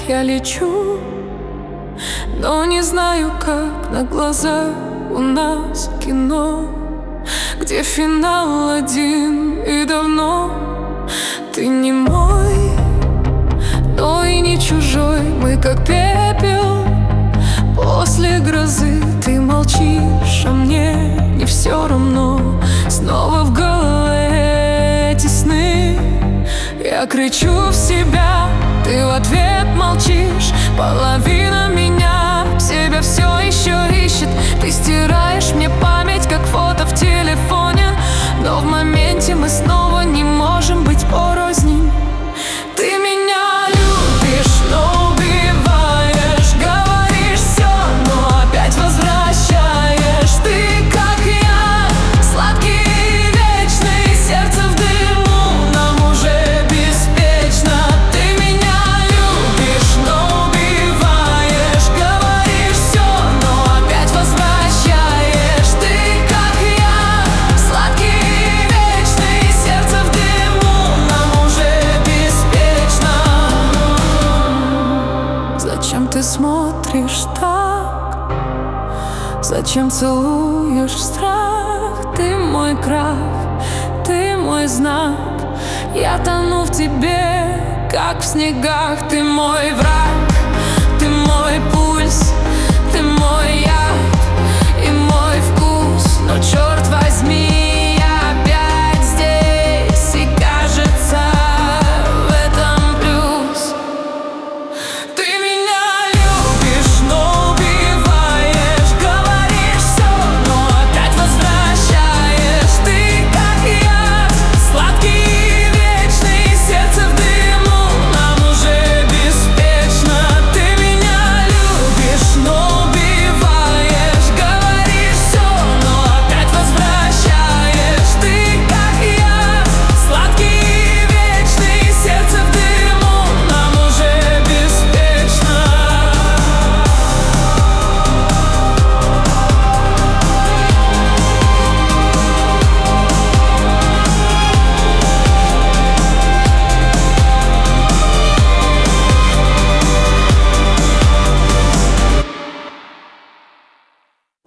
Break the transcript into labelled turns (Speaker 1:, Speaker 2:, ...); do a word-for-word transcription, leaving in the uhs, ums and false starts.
Speaker 1: я лечу, но не знаю, как на глазах у нас кино, где финал один и давно. Ты не мой, но и не чужой, мы как пепел после грозы. Ты молчишь, а мне не все равно. Снова в голове эти сны. Я кричу в себя, ты в ответ молчишь. Половина меня в себе все еще ищет. Ты стираешь мне память, как фото в телефоне, но в моменте мы снова не можем быть порознь. Ты меня любишь, но убиваешь. Говоришь все, но опять возвращаешь. Ты как я, сладкий и вечный, сердце в дыму, нам уже беспечно. Ты меня любишь, но убиваешь. Говоришь все, но опять возвращаешь. Ты как я, сладкий и вечный, сердце в дыму, нам уже беспечно. Зачем ты смотришь так? Зачем целуешь в страх? Ты мой крах, ты мой знак. Я тону в тебе, как в снегах. Ты мой враг, ты мой пульс.